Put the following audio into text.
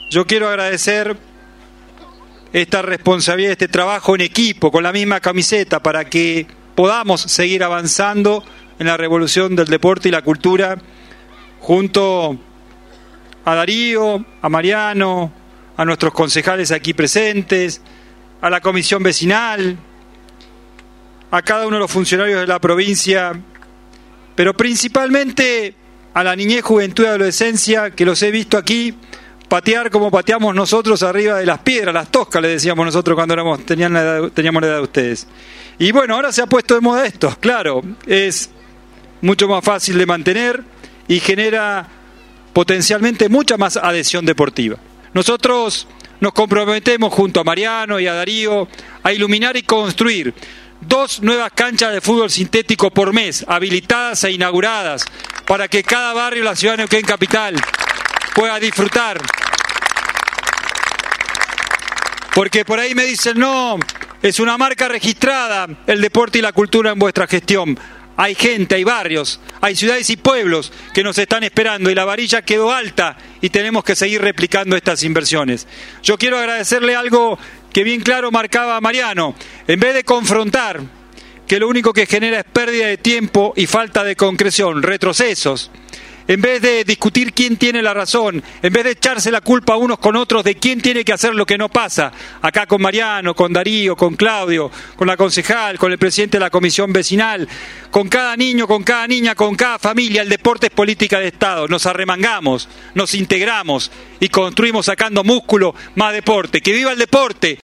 Yo quiero agradecer esta responsabilidad, este trabajo en equipo, con la misma camiseta, para que podamos seguir avanzando en la revolución del deporte y la cultura, junto a Darío, a Mariano, a nuestros concejales aquí presentes, a la comisión vecinal, a cada uno de los funcionarios de la provincia, pero principalmente a la niñez, juventud y adolescencia, que los he visto aquí patear como pateamos nosotros arriba de las piedras, las toscas, le decíamos nosotros cuando teníamos la edad de ustedes. Y bueno, ahora se ha puesto de moda esto, claro, es mucho más fácil de mantener y genera potencialmente mucha más adhesión deportiva. Nosotros nos comprometemos junto a Mariano y a Darío a iluminar y construir 2 nuevas canchas de fútbol sintético por mes, habilitadas e inauguradas, para que cada barrio de la ciudad de Neuquén Capital pueda disfrutar. Porque por ahí me dicen, no, es una marca registrada el deporte y la cultura en vuestra gestión. Hay gente, hay barrios, hay ciudades y pueblos que nos están esperando y la varilla quedó alta y tenemos que seguir replicando estas inversiones. Yo quiero agradecerle algo que bien claro marcaba Mariano. En vez de confrontar, que lo único que genera es pérdida de tiempo y falta de concreción, retrocesos. En vez de discutir quién tiene la razón, en vez de echarse la culpa unos con otros de quién tiene que hacer lo que no pasa, acá con Mariano, con Darío, con Claudio, con la concejal, con el presidente de la comisión vecinal, con cada niño, con cada niña, con cada familia, el deporte es política de Estado. Nos arremangamos, nos integramos y construimos sacando músculo, más deporte. ¡Que viva el deporte!